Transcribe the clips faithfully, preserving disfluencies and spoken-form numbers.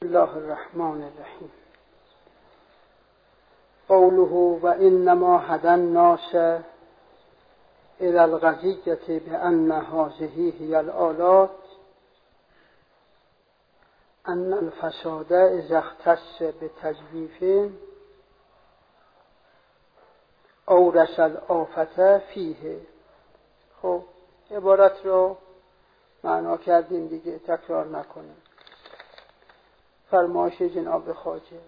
الله الرحمن الرحیم. قوله و انما هدى الناس الى القضیة بان هذه هی الآلات ان الفساد اذا اختص بتجویف اورث الآفة فیه. خب عبارت رو معنا کردیم دیگه، تکرار نکنیم. فرمایش جناب خواجه: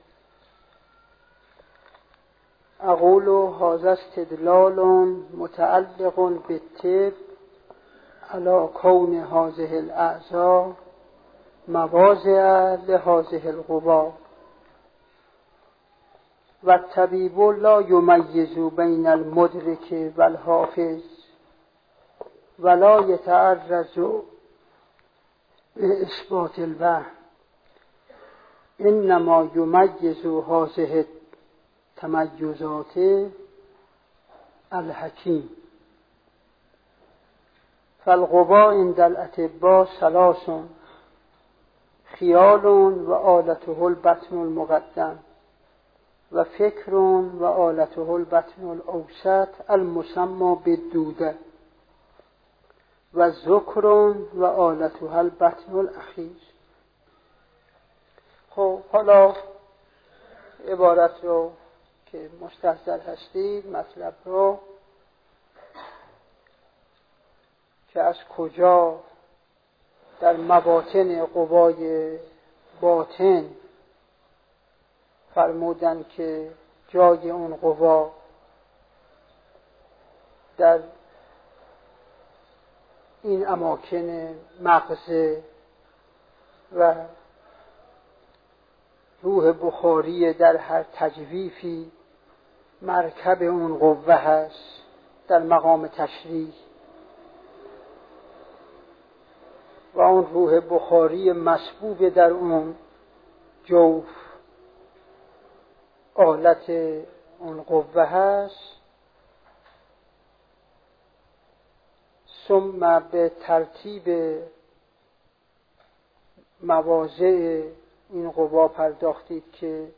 اقول هذا استدلال متعلق بالطب على كون هذه الاعضاء مواضع لهذه القوى و الطبیب لا یمیز بین المدرک و الحافظ ولا یتعرض به اثبات الوهم، انما یمیز هذه التمیزات الحکیم. فالقوا عند الاطباء ثلاث: خیال و آلته البطن المقدم و فکر و آلته البطن الاوسط المسمى بالدوده و ذکر و آلته البطن الاخیر. خب حالا عبارت رو که مستحضر هستید، مطلب رو که از کجا در مباطن قوای باطن فرمودن که جای اون قوا در این اماکن مغزه و روح بخاری در هر تجویفی مرکب اون قوه هست در مقام تشریح، و اون روح بخاری مسبوب در اون جوف آلت اون قوه هست. ثم به ترتیب مواضع این قوا پرداختید که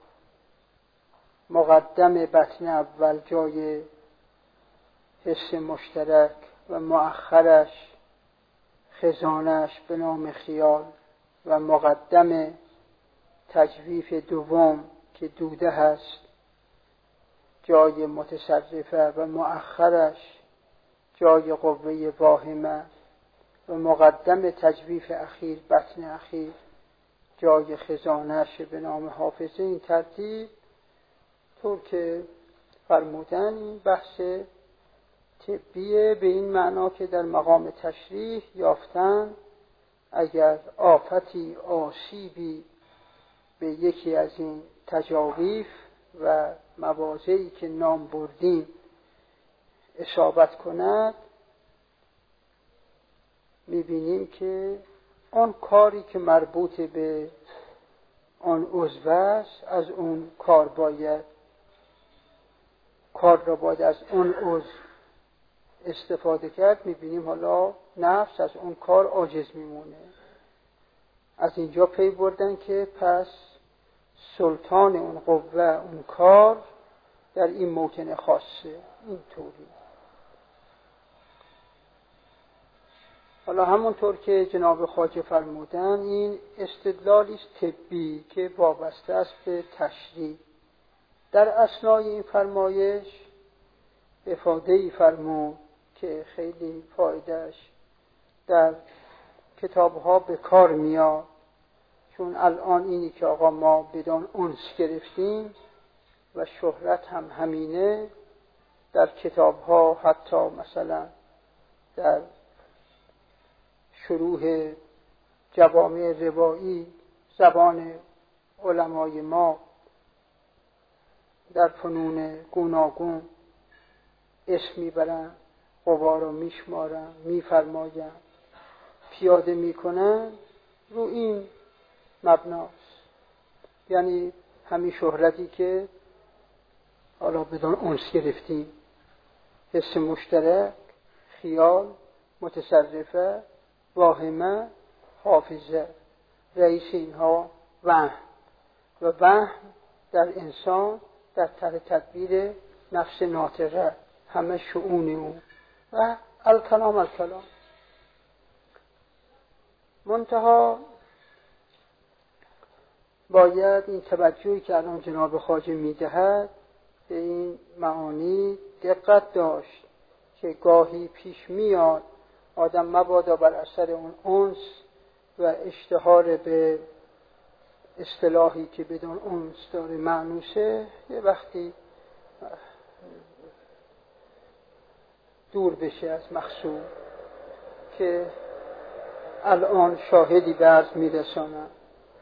مقدم بطن اول جای حس مشترک و مؤخرش خزانش به نام خیال و مقدم تجویف دوم که دوده هست جای متصرفه و مؤخرش جای قوه واهمه و مقدم تجویف اخیر بطن اخیر جای خزانش به نام حافظه. این ترتیب طور که فرمودن این بحث طبیه به این معنا که در مقام تشریح یافتن اگر آفتی آسیبی به یکی از این تجاویف و مواضعی که نام بردیم اصابت کند، میبینیم که آن کاری که مربوط به آن عضو است از اون کار باید کار را باید از اون عضو استفاده کرد. میبینیم حالا نفس از اون کار عاجز میمونه. از اینجا پی بردن که پس سلطان اون قوه اون کار در این موطن خاصه. اینطوری حالا همونطور که جناب خواجه فرمودن این استدلالی است طبی که وابسته است به تشریح. در اثنای این فرمایش افاده‌ای فرمود که خیلی فایدهش در کتاب‌ها به کار میاد، چون الان اینی که آقا ما بدان انس گرفتیم و شهرت هم همینه در کتاب‌ها، حتی مثلا در شروح جوامع روایی زبان علمای ما در فنون گوناگون اسم میبرن، قوا رو میشمارن، میفرماین، پیاده میکنن رو این مبناست. یعنی همین شهرتی که حالا بدون انس گرفتیم، حس مشترک، خیال، متصرفه، واهمه، حافظه، رئیس اینها وهم. و وهم در انسان در تحت تدبیر نفس ناطقه، همه شؤون او و الکلام الکلام. منتها باید این توجهی که الان جناب خواجه میدهد به این معانی دقت داشت که گاهی پیش میاد آدم مبادا بر اثر اون انس و اشتهار به اصطلاحی که بدون انس داره معنوسه، یه وقتی دور بشه از مقصود که الان شاهدی به عرض میرسانم.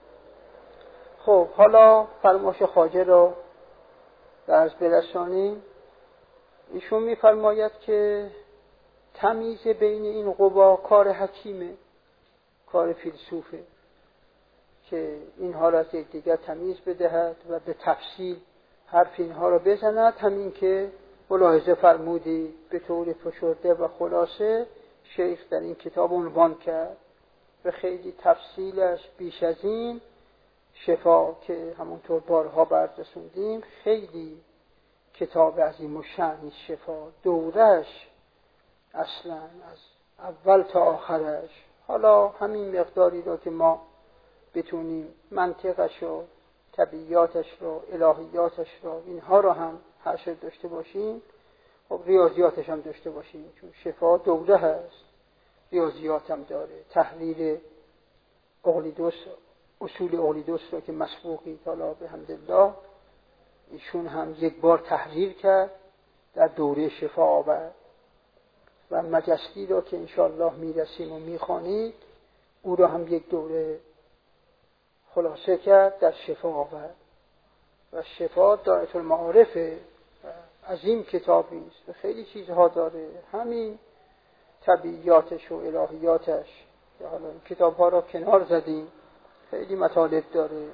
خب حالا فرمایش خواجه را به عرض برسانیم. ایشون میفرماید که تمیز بین این قوا کار حکیمه، کار فیلسوفه که اینها را از یکدیگر تمیز بدهد و به تفصیل حرف اینها را بزند. همین که ملاحظه فرمودی به طور فشرده و خلاصه شیخ در این کتاب عنوان کرد و خیلی تفصیلش بیش از این شفا که همونطور بارها بررسوندیم خیلی کتاب عظیم و شأن شفا، دورش اصلا از اول تا آخرش. حالا همین مقداری رو که ما بتونیم منطقش رو، طبیعیاتش رو، الهیاتش رو، اینها رو هم حشر داشته باشیم، خب ریاضیاتش هم داشته باشیم، چون شفا دوره هست، ریاضیات هم داره، تحلیل اقلیدوس، اصول اقلیدوس رو که مسبوقی حالا به حمدالله ایشون هم یک بار تحریر کرد در دوره شفا آورد و مجستی رو که انشاءالله میرسیم و میخوانید او رو هم یک دوره خلاصه کرد در شفا آورد و شفا دایره المعارفه عظیم کتابی است و خیلی چیزها داره، همین طبیعیاتش و الهیاتش که حالا این کتاب‌ها را کنار زدیم، خیلی مطالب داره.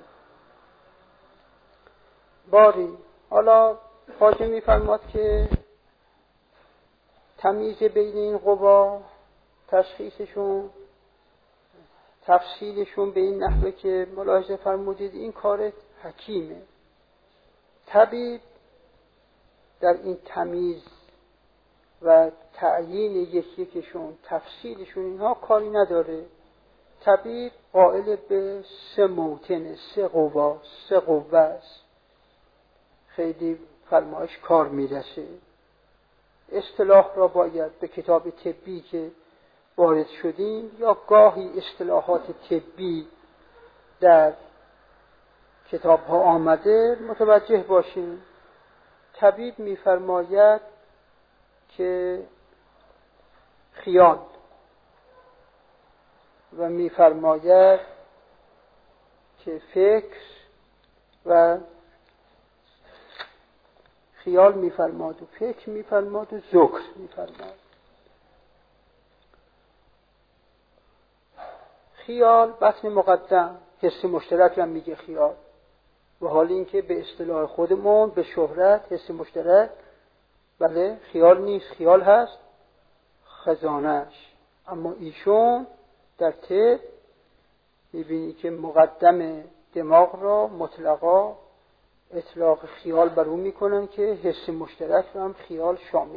باری حالا خواجه می‌فرماد که تمیز بین این قوا، تشخیصشون، تفصیلشون به این نحوه که ملاحظه فرمودید این کار حکیمه. طبیب در این تمیز و تعیین یک یکشون، تفصیلشون، اینها کاری نداره. طبیب قائل به سه موطن، سه قوا، سه قوه است. خیلی فرمایش کار میرسه. اصطلاح را باید به کتاب طبی که وارد شدیم یا گاهی اصطلاحات طبی در کتاب ها آمده متوجه باشیم. طبیب میفرماید که خیال و میفرماید که فکر و خیال میفرماد و فکر میفرماد و ذکر میفرماد. خیال بطن مقدم، حس مشترک هم میگه خیال، و حال اینکه به اصطلاح خودمون به شهرت حس مشترک بله خیال نیست، خیال هست خزانش. اما ایشون در طب میبینی که مقدم دماغ را مطلقا اطلاق خیال بر اون میکنن که حس مشترک رو هم خیال شامله.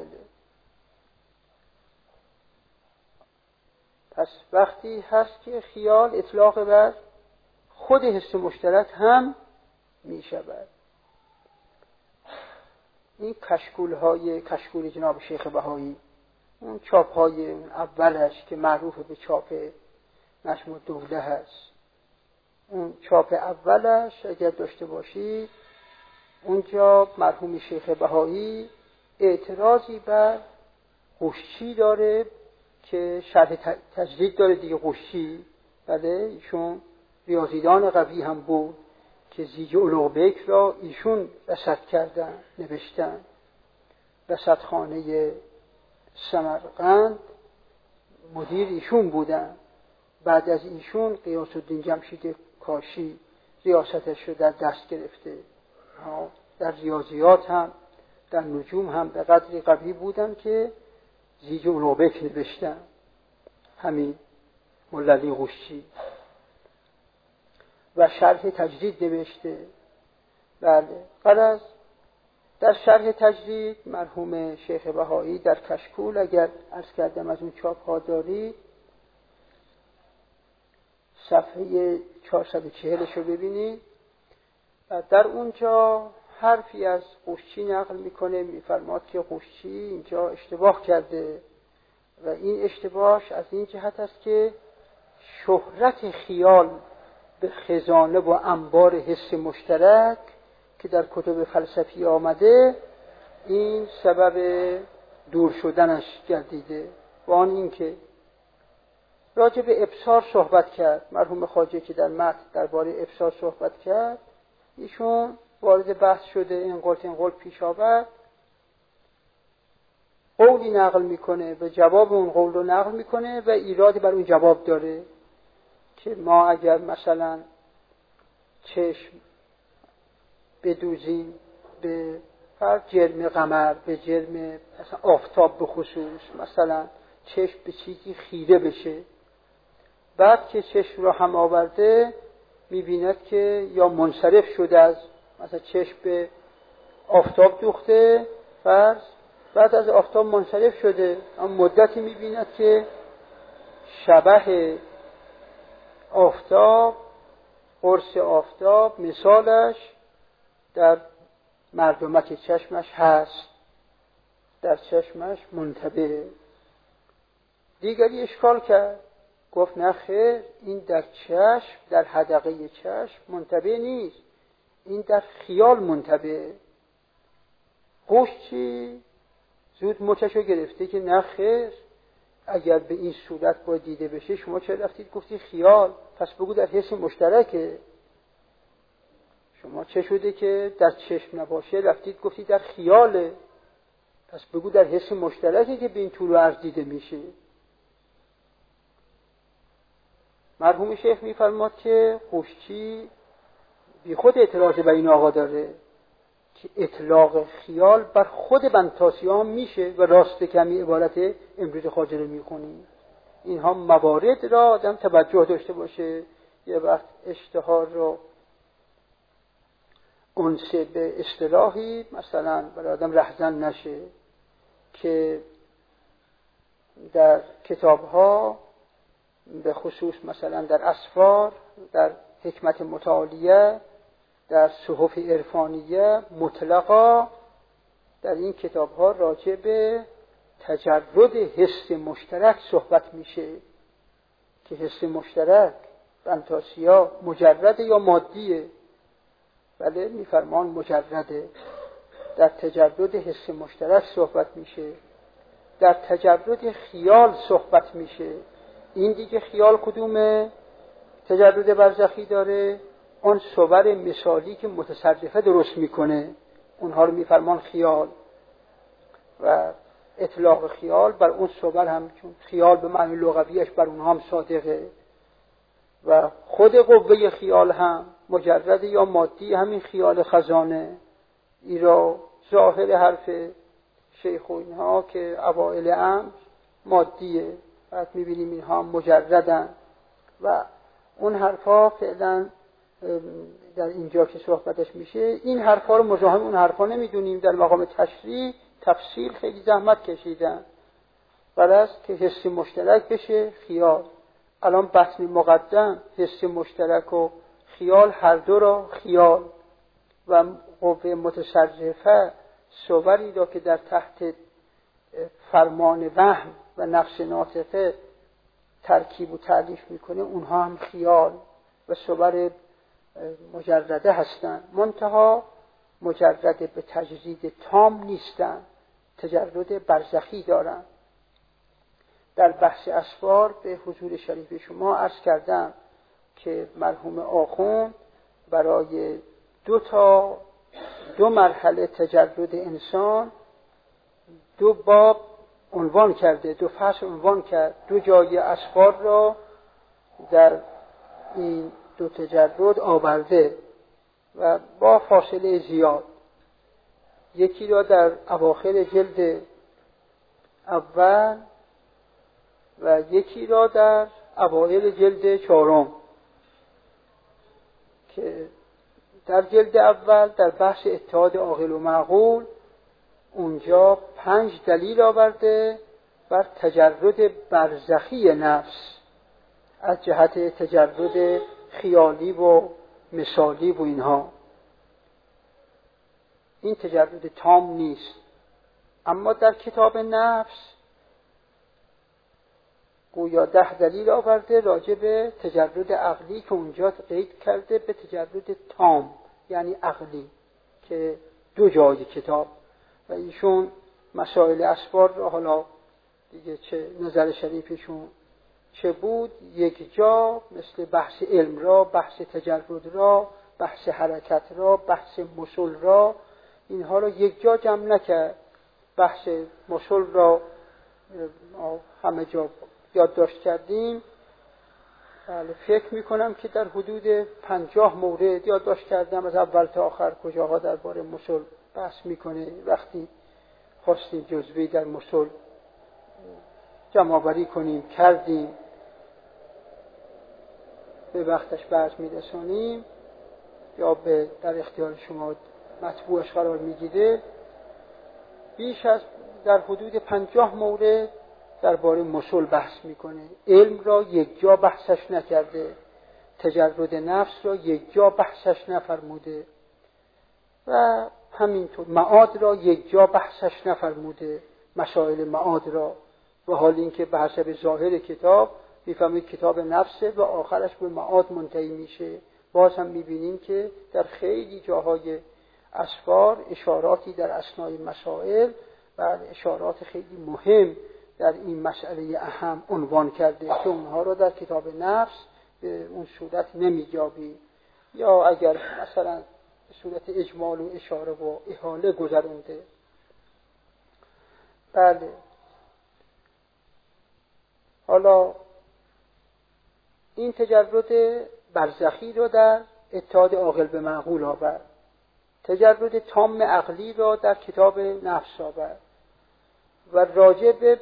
پس وقتی هست که خیال اطلاق بر خود حس مشترک هم میشود. این کشکول های کشکول جناب شیخ بهایی، اون چاپ های اولش که معروف به چاپ نجم الدوله هست، اون چاپ اولش اگر داشته باشید اونجا مرحوم شیخ بهایی اعتراضی بر قشچی داره که شرح تجدید داره دیگه. قشچی بله ایشون ریاضیدان قوی هم بود که زیج اولوبک را ایشون رصد کردن، نوشتن. رصدخانه سمرقند مدیر ایشون بودن. بعد از ایشون غیاث الدین جمشید کاشی ریاستش رو در دست گرفته. در ریاضیات هم در نجوم هم به قدری قوی بودن که زیج اولوبک نوشتن، همین مولوی قشچی. و شرح تجرید نوشته. بله، غرض در شرح تجرید مرحوم شیخ بهایی در کشکول، اگر عرض کردم از اون چاپ ها دارید، صفحه چهارصد و چهل رو ببینید و در اونجا حرفی از قوشچی نقل میکنه، میفرماد که قوشچی اینجا اشتباه کرده و این اشتباهش از این جهت است که شهرت خیال به خزانه و انبار حس مشترک که در کتب فلسفی آمده، این سبب دور شدنش گردیده. و آن این که راجع به ابصار صحبت کرد مرحوم خواجه که در متن درباره ابصار صحبت کرد، ایشون وارد بحث شده، این قول این قول پیش آورد، قولی نقل میکنه و جواب اون قول رو نقل میکنه و ایرادی بر اون جواب داره که ما اگر مثلا چشم بدوزیم به هر جرم قمر، به جرم مثلا آفتاب به خصوص، مثلا چشم به چیزی خیره بشه، بعد که چشم رو هم آورده میبیند که یا منصرف شده از مثلا چشم به آفتاب دوخته فرض، بعد از آفتاب منصرف شده، اما مدتی میبیند که شبح آفتاب، قرص آفتاب مثالش در مردمک چشمش هست، در چشمش منتبه. دیگری اشکال کرد، گفت نه خیر، این در چشم، در حدقه چشم منتبه نیست، این در خیال منتبه. قوشچی زود مچشو گرفته که نه خیر، اگر به این صورت باید دیده بشه، شما چرا رفتید گفتی خیال؟ پس بگو در حس مشترکه. شما چه شده که در چشم نباشه رفتید گفتی در خیاله؟ پس بگو در حس مشترکه که به این طول و عرض دیده میشه. مرحوم شیخ میفرماد که قوشچی بی خود اعتراض به این آقا داره که اطلاق خیال بر خود بنتاسیان میشه و راست کمی عبارت امروز خواجه رو میخونیم. اینها موارد را آدم توجه داشته باشه، یه وقت اشتهار رو انسه به اصطلاحی مثلا برای آدم رهزن نشه که در کتاب‌ها به خصوص مثلا در اسفار، در حکمت متعالیه، در صحف عرفانیه مطلقا در این کتاب‌ها راجع به تجرد حس مشترک صحبت میشه که حس مشترک فانتاسیا مجرد یا مادیه. بله میفرمان مجرده. در تجرد حس مشترک صحبت میشه، در تجرد خیال صحبت میشه. این دیگه خیال کدومه؟ تجرد برزخی داره، اون صور مثالی که متصرفه درست میکنه، اونها رو میفرمان خیال. و اطلاق خیال بر اون صور هم، چون خیال به معنی لغویش بر اونها هم صادقه، و خود قوه خیال هم مجرد یا مادی همین خیال خزانه. ای را ظاهر حرف شیخ و اینها که اوائل امر مادیه، بعد میبینیم اینها مجردن و اون حرفا فعلا در اینجا که صحبتش میشه این حرفا رو مزاحم اون حرفا نمیدونیم. در مقام تشریح تفصیل خیلی زحمت کشیدن برای که حس مشترک بشه خیال. الان بطن مقدم حس مشترک و خیال هر دو را خیال و قوه متصرفه صوری را که در تحت فرمان وهم و نفس ناطقه ترکیب و تعریف میکنه اونها هم خیال و صور مجرده هستند، منتها مجرد به تجرید تام نیستند، تجرد برزخی دارند. در بحث اسفار به حضور شریف شما عرض کردم که مرحوم آخوند برای دو تا دو مرحله تجرد انسان دو باب عنوان کرده، دو فصل عنوان کرد، دو جای اسفار را در این دو تجرد آورده و با فاصله زیاد. یکی را در اواخر جلد اول و یکی را در اوایل جلد چهارم. که در جلد اول در بحث اتحاد عاقل و معقول اونجا پنج دلیل آورده بر تجرد برزخی نفس از جهت تجرد خیالی و مثالی و اینها. این تجرد تام نیست، اما در کتاب نفس گویا ده دلیل آورده راجع به تجرد عقلی که اونجا قید کرده به تجرد تام یعنی عقلی که دو جای کتاب. و ایشون مسائل اسفار را حالا دیگه چه نظر شریفشون چه بود یک جا مثل بحث علم را، بحث تجرد را، بحث حرکت را، بحث مسل را، اینها را یک جا جمع نکرد. بحث مسل را همه جا یادداشت کردیم. بله فکر میکنم که در حدود پنجاه مورد یادداشت کردم از اول تا آخر کجاها درباره مسل بحث میکنه. وقتی خواستیم جزوی در مسل جمع‌آوری کنیم کردیم، به وقتش بحث میرسونیم یا به در اختیار شما مطبوعش قرار میگیره. بیش از در حدود پنجاه مورد درباره مسل بحث میکنه. علم را یک جا بحثش نکرده، تجرد نفس را یک جا بحثش نفرموده و همینطور معاد را یک جا بحثش نفرموده، مسائل معاد را. و حال اینکه به حسب ظاهر کتاب میفهمید کتاب نفسه و آخرش به معاد منتهی میشه. باز هم میبینیم که در خیلی جاهای اسفار اشاراتی در اثنای مسائل و اشارات خیلی مهم در این مسئله اهم عنوان کرده که اونها را در کتاب نفس به اون صورت نمی‌یابی، یا اگر مثلا به صورت اجمال و اشاره و احاله گذرونده. بله حالا این تجرد برزخی رو در اتحاد عاقل به معقول آورد، تجرد تام عقلی را در کتاب نفس آورد و راجع به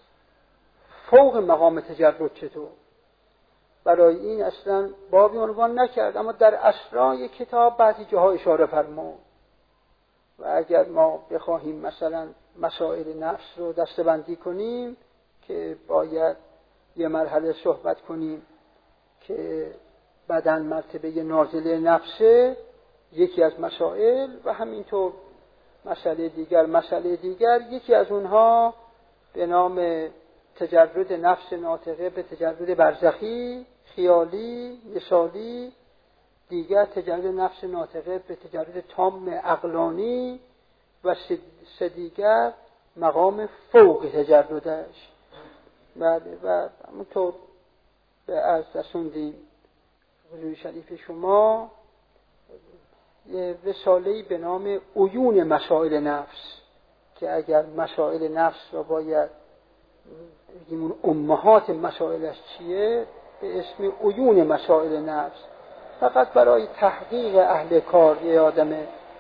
فوق مقام تجرد چطور برای این اصلا بابی عنوان نکرد، اما در اسرای کتاب بعضی جاها اشاره فرمود. و اگر ما بخواهیم مثلا مسائل نفس رو دسته‌بندی کنیم که باید یه مرحله صحبت کنیم که بدن مرتبه نازله نفسه یکی از مسائل، و همینطور مسئله دیگر مسئله دیگر یکی از اونها به نام تجرد نفس ناطقه به تجرد برزخی خیالی مثالی، دیگر تجرد نفس ناطقه به تجرد تام عقلانی و سه دیگر مقام فوق تجردش. بله و همونطور به از رسوندیم حضور شریف شما یه رساله‌ای به نام عیون مسائل نفس که اگر مسائل نفس را باید بگیم اون امهات مسائلش چیه به اسم عیون مسائل نفس، فقط برای تحقیق اهل کار یه آدم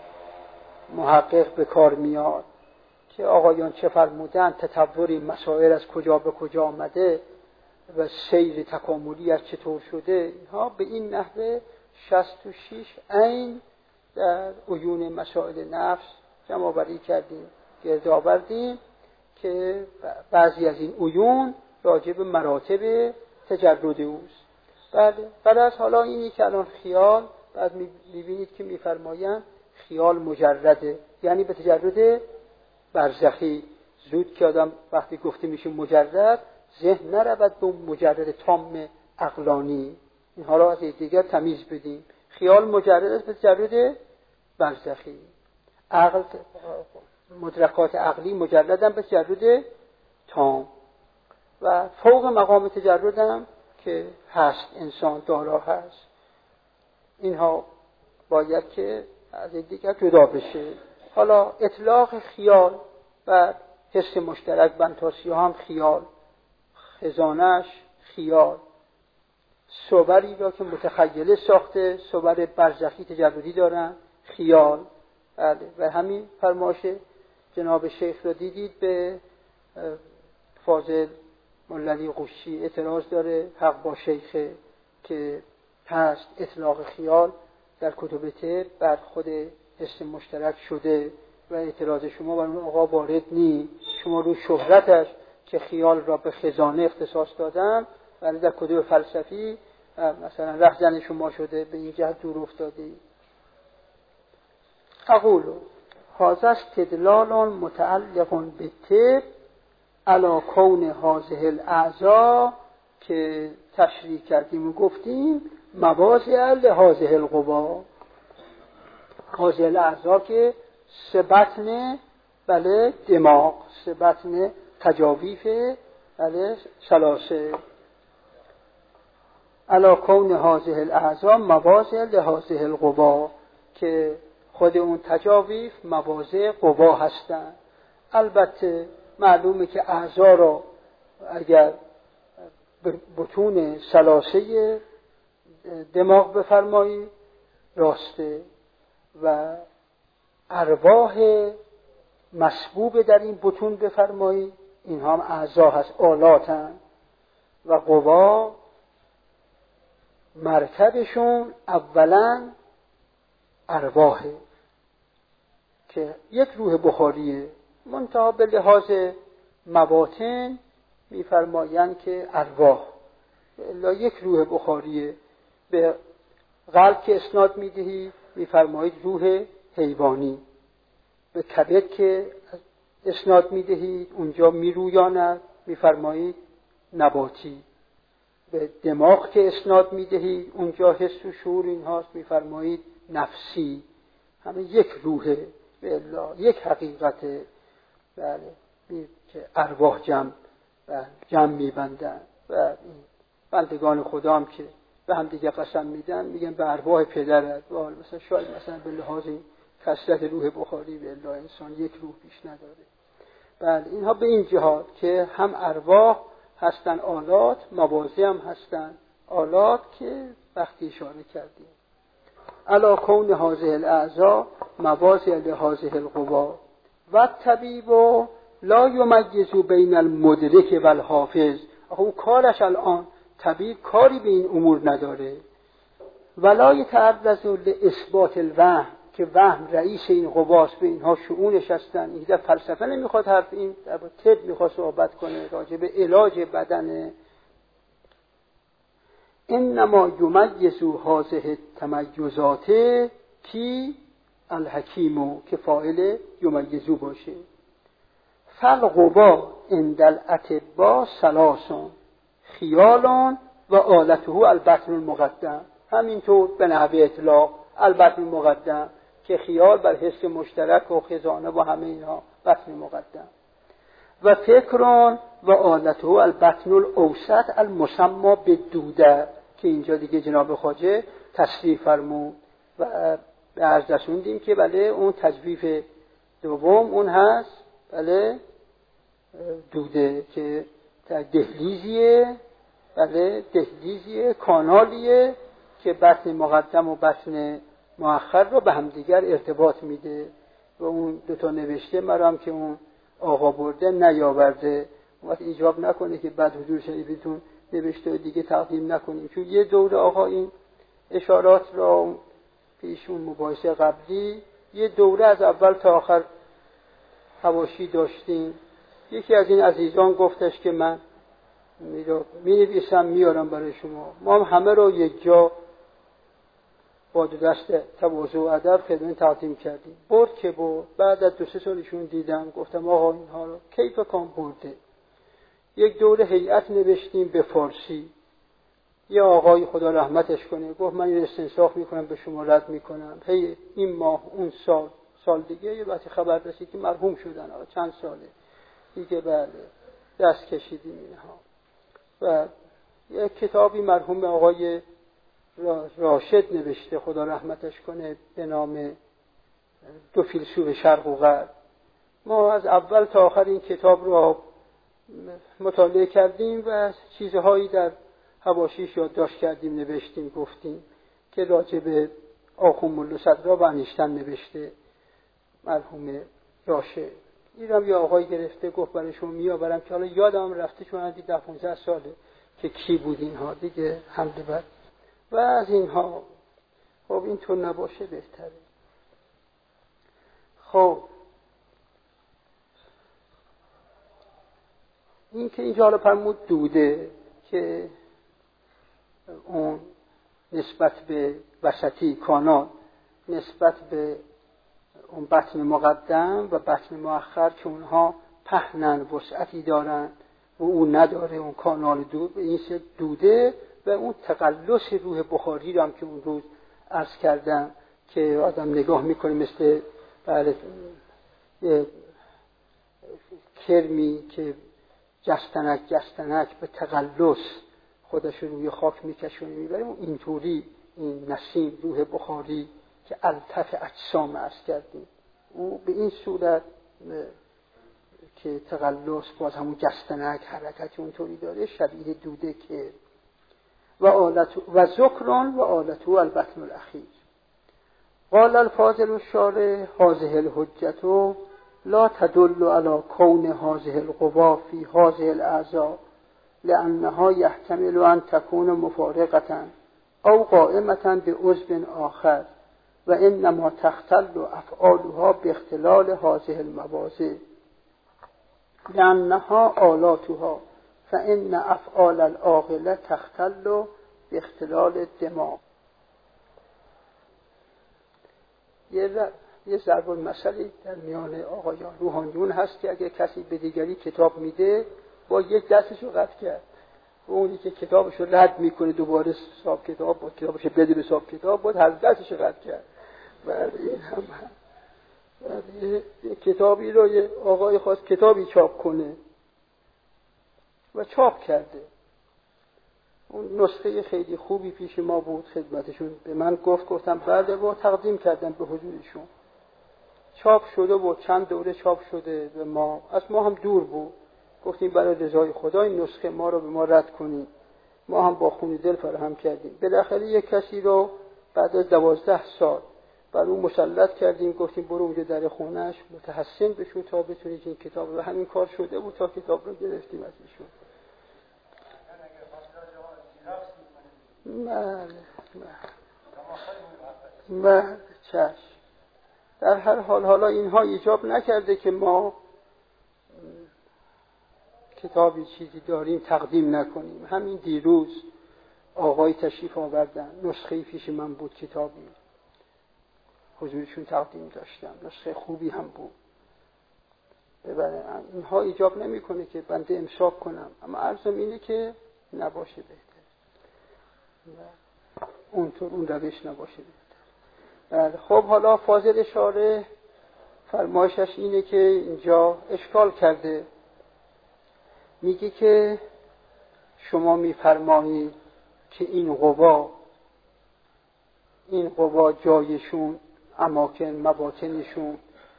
محقق به کار میاد که آقایان چه فرمودن، تطور این مسائل از کجا به کجا آمده و سیر تکاملی از چطور شده. اینها به این نحوه شصت و شش عین در عیون مسائل نفس جمع آوری کردیم، گرد آوردیم که بعضی از این عیون راجع به مراتب تجرد اوست. بعد بعد از حالا اینی که الان خیال، بعد میبینید که میفرمایند خیال مجرده، یعنی به تجرد برزخی. زود که آدم وقتی گفته میشه مجرد ذهن نرود به مجرد تام عقلانی، اینها را از دیگر تمیز بدیم. خیال مجرد است به تجرد برزخی، عقل مدرکات عقلی مجردن به تجرد تام و فوق مقام تجردم که هست انسان دارا هست. اینها باید که از دیگر جدا بشه. حالا اطلاق خیال و حس مشترک بنتاسی هم خیال، خزانش خیال، صوری را که متخیله ساخته صور برزخی تجردی دارن خیال. بله و همین فرمایش جناب شیخ را دیدید به فاضل مولوی قشی اعتراض داره، حق با شیخه که هست اطلاق خیال در کتب طب بر خود حس مشترک شده و اعتراض شما بر اون آقا وارد نی. شما رو شهرتش که خیال را به خزانه اختصاص دادن، ولی در کتب فلسفی مثلا رهزن شما شده، به این جهت دور افتادی. اقولو هذا استدلال متعلق بالطب علی کون هذه الاعضاء که تشریح کردیم و گفتیم مواضع لهذه القوا، هذه الاعضاء که سه بطن بله دماغ، سه بطن تجاویف بله ثلاثه، علی کون هذه الاعضاء مواضع لهذه القوا که خود اون تجاویف مواضع قوا هستند. البته معلومه که اعضا را اگر بطون ثلاثه دماغ بفرمایی راسته و ارواح مسبوب در این بطون بفرمایی اینها هم اعضا هست، آلاتن و قوا مرکبشون اولا ارواحه که یک روح بخاریه، منتها به لحاظ مواطن میفرمایند که ارواح الا یک روح بخاریه. به قلب که اسناد میدهی میفرمایید روح حیوانی، به کبد که اسناد میدهید اونجا میرویاند میفرمایید نباتی، به دماغ که اسناد میدهید اونجا حس و شعور اینهاست میفرمایید نفسی. همه یک روحه به الا یک حقیقته. بله که ارواح جمع و جمع میبندن و این بندگان خدا هم که به هم دیگه قسم میدن میگن به ارواح پدرت، مثلا شاید مثلا به لحاظ کثرت روح بخاری به الا انسان یک روح بیش نداره. بله اینها به این جهات که هم ارواح هستن آلات، مواضع هم هستن آلات که وقتی اشاره کردیم. علا کون هذه الاعضاء مواضع لهذه القوا و الطبیب لا یمیز بین المدرک و الحافظ. اون کارش الان طبیب کاری به این امور نداره. ولا یتعرض لاثبات الوهم که وهم رئیس این قواست، به اینها شؤونش هستن. این در فلسفه نمیخواد حرف، این در طب میخواد صحبت کنه راجع به علاج بدن. انما یمیز هذه التمیزات کی الحکیم که فاعل یمیزو باشه. فالقوا عند الاطباء ثلاث خیال و آلته البطن المقدم. همینطور به نحو اطلاق البطن المقدم که خیال بر حس مشترک و خزانه و همه اینها بطن مقدم، و فکران و آلته البطن الاوسط المسمى بالدوده که اینجا دیگه جناب خواجه تصریح فرمود و به عرض رسوندیم که بله اون تجویف دوم اون هست بله دوده که در دهلیزیه، بله دهلیزیه کانالیه که بطن مقدم و بطن مؤخر رو به همدیگر ارتباط میده. و اون دوتا نوشته مرام که اون آقا برده نیاورده، وقت ایجاب نکنه که بعد حضور شریفتون نوشته دیگه تقدیم نکنیم، چون یه دوره آقا این اشارات را پیشون مباحثه قبلی یه دوره از اول تا آخر حواشی داشتیم. یکی از این عزیزان گفتش که من می نویسم میارم برای شما. ما هم همه رو یک جا با دست تواضع و ادب خدمت تقدیم کردیم. برد که برد، بعد از دو سه سالشون دیدم گفتم آقا اینها رو کیف کام برده. یک دوره هیئت نوشتیم به فارسی، یه آقای خدا رحمتش کنه گفت من این استنساخ میکنم به شما رد میکنم. هی این ماه اون سال سال دیگه یه وقتی خبر رسید که مرحوم شدن، آقا چند ساله دیگه بله دست کشیدیم اینها. و یک کتابی مرحوم آقای راشد نوشته خدا رحمتش کنه به نام دو فیلسوف شرق و غرب. ما از اول تا آخر این کتاب رو مطالعه کردیم و چیزهایی در حواشیش یادداشت کردیم، نوشتیم، گفتیم که راجع به آخوند ملا صدرا و انیشتن نوشته مرحوم راشد. اینم یه آقای گرفته گفت برای شما میآورم که حالا یادم رفته چون اندی ده پانزده ساله که کی بود اینها دیگه حمد بر و از اینها. خب اینطور نباشه بهتره. خب این که اینجا حالا فرمود دوده که اون نسبت به وسطی کانال، نسبت به اون بطن مقدم و بطن مؤخر که اونها پهنن، وسعتی دارن و اون نداره، اون کانال دور به این سه دوده و اون تقلص روح بخاری رو هم که اون روز عرض کردم که آدم نگاه میکنه مثل بله کرمی که جستنک جستنک به تقلص خودش روی خاک میکشونه میبره، اینطوری این نسیم روح بخاری که الطف اجسام عرض کردیم او به این صورت که تقلص باز همون جستنک حرکت اونطوری داره، شبیه دوده که و آلت و ذکران و آلتو البطن الاخیر. قال الفاضل الشارع هذه الحجة لا تدل على كون هذه القوى في هذه الأعضاء لأنها يحتمل أن تكون مفارقة أو قائمة بعضو آخر وإنما تختل أفعالها باختلال هذه المواضع لأنها آلاتها فإن أفعال العاقلة تختل باختلال الدماغ. یه یه ضرب المثلی در میان آقایان روحانیون هست که اگه کسی به دیگری کتاب میده با یک دستشو قطع کرد و اونی که کتابشو رد میکنه دوباره حساب کتاب با کتابشو بده به حساب کتاب بود هر دستشو قطع کرد. بعد این هم بعد یه کتابی رو یه آقای خواست کتابی چاپ کنه و چاپ کرده. اون نسخه خیلی خوبی پیش ما بود، خدمتشون به من گفت، گفتم بعد با تقدیم کردم به حضورشون. چاپ شده بود، چند دوره چاپ شده به ما، از ما هم دور بود. گفتیم برای رضای خدا این نسخه ما رو به ما رد کنید. ما هم با خون دل فراهم کردیم. بالاخره یک کسی رو بعد از دوازده سال بر اون مسلط کردیم، گفتیم برو اونجا در خونهش متحسن بشو تا بتونید این کتاب رو. همین کار شده بود تا کتاب رو گرفتیم از ایشون. بله بله چشم. در هر حال حالا اینها ایجاب نکرده که ما کتابی چیزی داریم تقدیم نکنیم. همین دیروز آقای تشریف آوردن، نسخه پیش من بود، کتابی حضورشون تقدیم داشتم، نسخه خوبی هم بود. ببرن اینها ایجاب نمیکنه که بنده امساک کنم، اما عرضم اینه که نباشه بهتر، اونطور اون روش نباشه بهتر. خب حالا فاضل شارع فرمایشش اینه که اینجا اشکال کرده، میگه که شما میفرمایید که این قوا این قوا جایشون، اماکن، مباطنشون،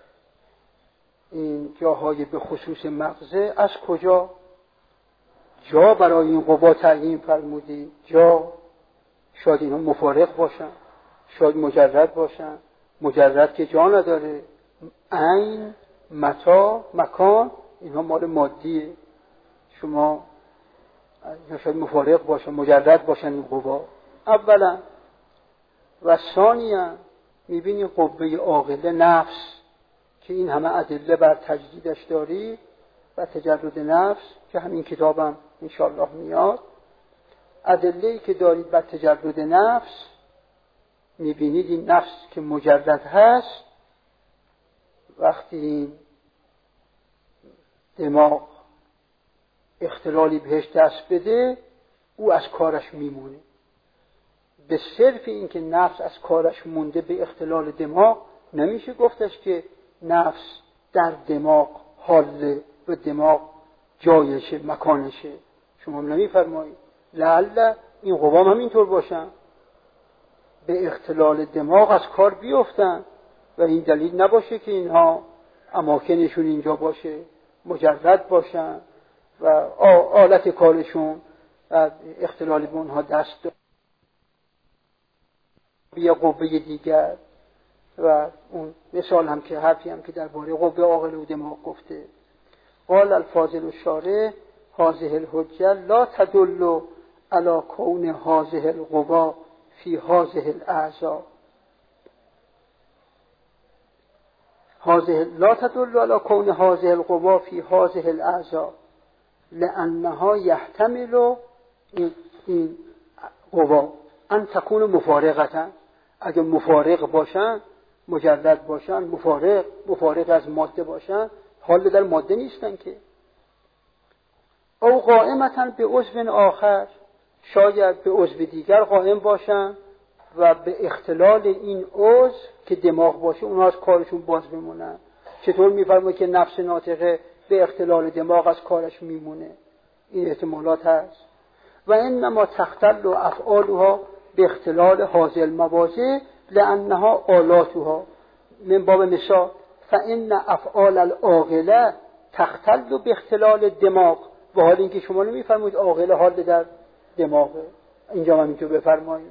این جاهای به خصوص مغزه، از کجا جا برای این قوا تعیین فرمودی؟ جا شاید اینها مفارق باشن، شاید مجرد باشن. مجرد که جا نداره. عین، متا، مکان، اینها مال مادیه. شما شاید مفارق باشن، مجرد باشن این قوا. اولا و ثانیا میبینی قوه عاقله نفس که این همه ادله بر تجدیدش داری و تجرد نفس که همین کتابم انشاءالله میاد. ادله‌ای که دارید بر تجرد نفس، میبینید این نفس که مجرد هست، وقتی این دماغ اختلالی بهش دست بده او از کارش میمونه. به صرف این که نفس از کارش مونده به اختلال دماغ، نمیشه گفتش که نفس در دماغ حاله و دماغ جایشه، مکانشه. شما نمیفرمایید لعل این قوام هم اینطور باشن، به اختلال دماغ از کار بیفتن و این دلیل نباشه که اینها اماکنشون اینجا باشه، مجرد باشن و آلت کارشون اختلالی به اونها دست داد یه قوه دیگر. و اون مثال هم که حرفی هم که درباره قوه عاقله و دماغ گفته. قال الفاضل الشارع هذه الحجة لا تدل على كون هذه القوى في هذه الاعضاء هذه لا تدل على كون هذه القوا في هذه الاعضاء لانها يحتمل این قوا ان تكون مفارقه، اگه مفارق باشن، مجرد باشن، مفارق مفارق از ماده باشن، حال در ماده نیستن که. او قائمتاً به عضو آخر، شاید به عضو دیگر قائم باشن و به اختلال این عضو که دماغ باشه اونها از کارشون باز بمونن. چطور میفرماید که نفس ناطقه به اختلال دماغ از کارش میمونه؟ این احتمالات هست. و انما تختل افعالها به اختلال هذه المواضع لانها آلاتها. من باب مثال فان افعال العاقله تختل به اختلال دماغ، و حال اینکه شما نمیفرمایید عاقله حال در دماغه، اینجا هم اینطور بفرمایید.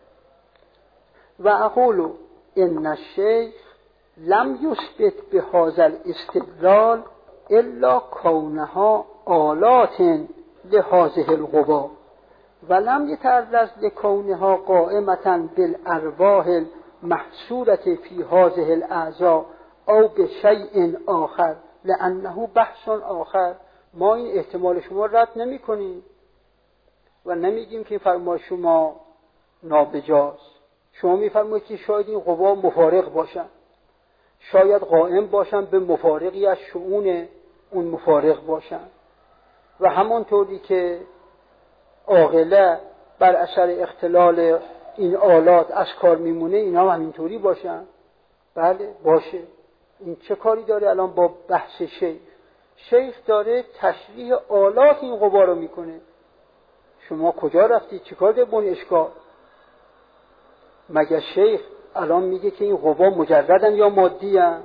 و اقول ان الشیخ لم یثبت بهذا الاستدلال الا کونها آلات لهذه القوا ولم يتعرض لكونها قائمة بالأرواح المحصورة في هذه الأعضاء او بشيء آخر لأنه بحث آخر. ما این احتمال شما رد نمی کنیم و نمیگیم که فرما شما نابجاست. شما میفرمایید که شاید این قوا مفارق باشن، شاید قائم باشن به مفارقی از شؤون اون مفارق باشن، و همانطوری که عاقله بر اثر اختلال این آلات از کار میمونه، اینا هم همینطوری باشن. بله باشه. این چه کاری داره الان با بحث شیخ؟ شیخ داره تشریح آلات این قوا رو میکنه. شما کجا رفتید؟ چی کار داره با اون اشکال؟ مگه شیخ الان میگه که این قوا مجردن یا مادی هن؟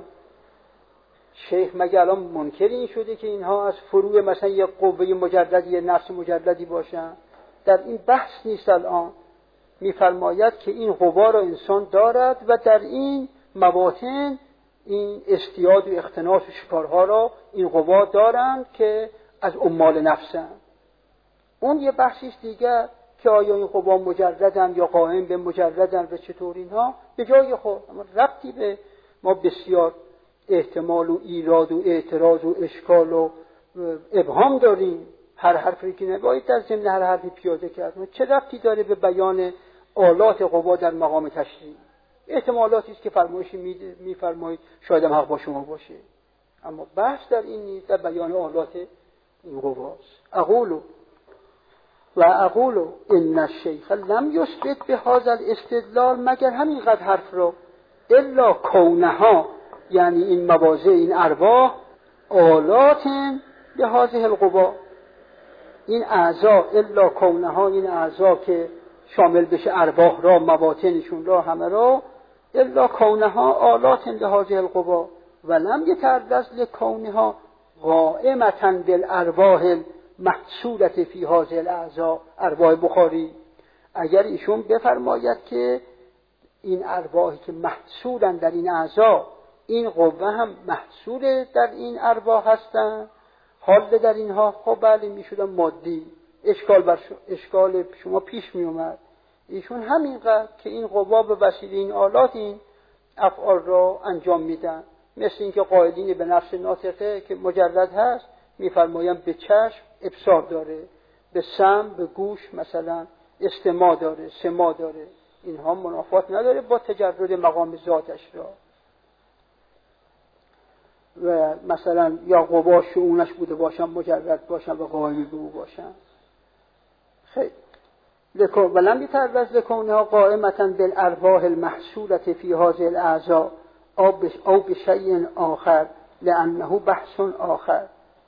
شیخ مگه الان منکر این شده که اینها از فروع مثلا یک قوه مجردی، یک نفس مجردی باشن؟ در این بحث نیست. الان میفرماید که این قوا را انسان دارد و در این مواطن این استیاد و اختناس و شکارها را این قوا دارند که از عمال نفسن. اون یه بحثیش دیگر که آیا این قوا مجردن یا قائم به مجردن و چطور اینها به جای خود، اما ربطی به ما بسیار احتمال و ایراد و اعتراض و اشکال و ابهام داریم. هر حرفی که نباید در ضمن هر حرفی پیاده کرد. چه ربطی داره به بیان آلات قوا در مقام تشریع؟ احتمالاتی است که فرمایشی میفرمایید شاید هم حق با شما باشه، اما بحث در این نیست، در بیان آلات این قواست. اقول و اقول ان الشیخ لم یثبت بهذا الاستدلال، مگر همینقدر حرف رو، الا کونها، یعنی این مواضع، این ارواح، آلات لهذه القوا، این اعضا، الا کونها، این اعضا که شامل بشه ارواح را، مواطنشون را، همه را، الا کونها آلات لهذه القوا ولم يتعرض لکونها قائمة بالارواح محصورة فی هذه الاعضاء. ارواح بخاری اگر ایشون بفرماید که این ارواحی که محصورن در این اعضا، این قوه هم محصور در این ارواح هستن، حال در اینها، خب بله میشدن مادی، اشکال بر شما، اشکال شما پیش می اومد. ایشون همینقدر که این قوا به وسیله این آلات این افعال را انجام میدن، مثل اینکه قائلین به نفس ناطقه که مجرد هست میفرمایند به چشم ابصار داره، به سمع، به گوش مثلا استماع داره، سماع داره. اینها منافات نداره با تجرد مقام ذاتش را. و مثلا یا قوا شؤونش بوده باشن، مجرد باشن و قائل به او باشن. خیلی ولم يتعرض لكونها قائمة بالأرواح المحصورة في هذه الأعضاء أو بشيء آخر لأنه بحث آخر.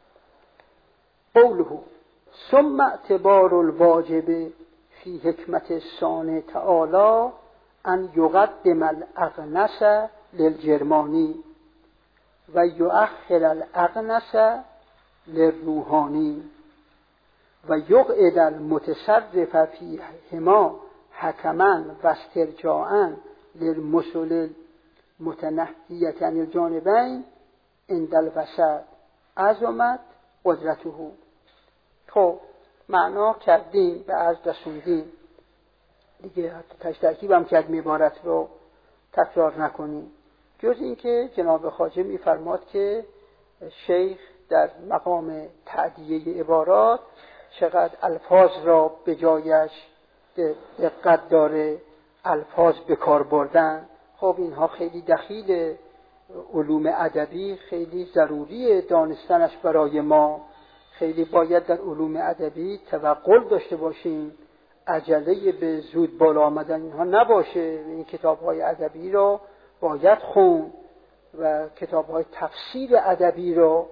قوله ثم اعتبار الواجب في حكمة الصانع تعالى أن يقدم الأغنس للجرماني و یؤخر الاغنس للروحانی و یقعد المتصرف فیهما حکما و استرجاعا للمثل المتنحیة عن الجانبین عند الوسط عظمت قدرته. خب معنا کردیم، به عرض رسوندیم دیگه، ترکیب هم کردیم عبارت رو، تکرار نکنیم. جز اینکه جناب خواجه می‌فرماد که شیخ در مقام تعدیه عبارات چقدر الفاظ را به جایش دقت داره، الفاظ به کار بردن. خب اینها خیلی دخیل علوم ادبی، خیلی ضروری دانستنش برای ما. خیلی باید در علوم ادبی توقل داشته باشیم، عجله به زود بالا آمدن اینها نباشه. این کتاب‌های ادبی را باید خوند و کتاب‌های تفسیر ادبی را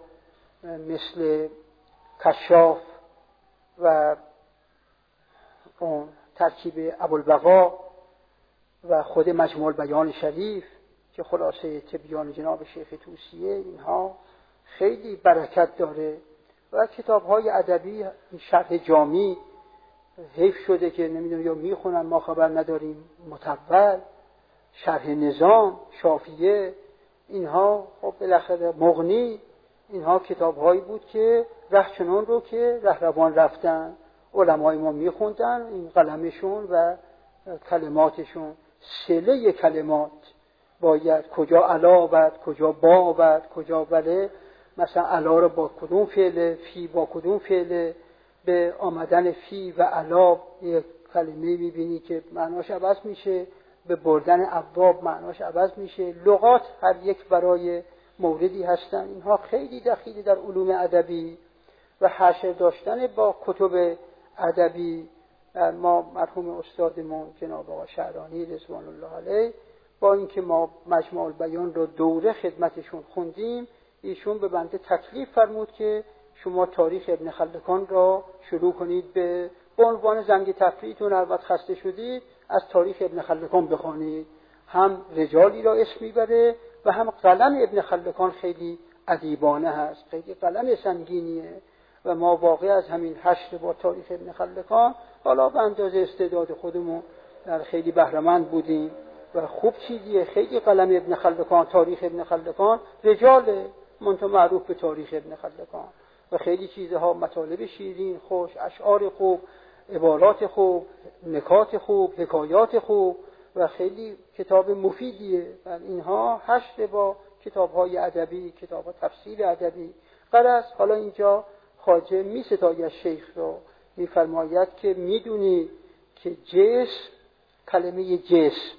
مثل کشاف و اون ترکیب ابوالبقا و خود مجموع البیان شریف که خلاصه تبیان جناب شیخ توسیه، اینها خیلی برکت داره. و کتاب‌های ادبی، شرح جامی حیف شده که نمیدونم یا میخونن ما خبر نداریم، مطول، شرح نظام، شافیه، اینها خب بالاخره مغنی، اینها کتاب‌هایی بود که رهچنان رو که رهروان رفتن علمای ما میخوندن، این قلمشون و کلماتشون، سله کلمات باید کجا علا بعد، کجا با بعد، کجا بله، مثلا علا رو با کدوم فعل، فی با کدوم فعل، به آمدن فی و علا یک کلمه میبینی که معناش عوض میشه، به بردن ابواب معناش عوض میشه، لغات هر یک برای موردی هستن. اینها خیلی دخیلی در علوم ادبی و حشر داشتن با کتب ادبی. ما مرحوم استادمون جناب آقا شعرانی رضوان الله علیه، با اینکه ما مجموع البیان رو دوره خدمتشون خوندیم، ایشون به بنده تکلیف فرمود که شما تاریخ ابن خلکان را شروع کنید، به عنوان زنگ تفریحتون البته خسته شدید از تاریخ ابن خلکان بخونید، هم رجالی را اسم میبره و هم قلم ابن خلکان خیلی ادیبانه هست، خیلی قلم سنگینیه و ما واقعا از همین حشر با تاریخ ابن خلکان حالا به اندازه استعداد خودمون در خیلی بهره‌مند بودیم و خوب چیزیه. خیلی قلم ابن خلکان، تاریخ ابن خلکان رجاله منتها معروف به تاریخ ابن خلکان و خیلی چیزها، مطالب شیرین، خوش، اشعار خوب، عبارات خوب، نکات خوب، حکایات خوب و خیلی کتاب مفیدیه. و اینها حشر با کتاب‌های ادبی، کتاب‌ها تفسیر ادبی. غرض حالا اینجا خواجه می ستاید شیخ رو، می فرماید که میدونی که جسم، کلمه جسم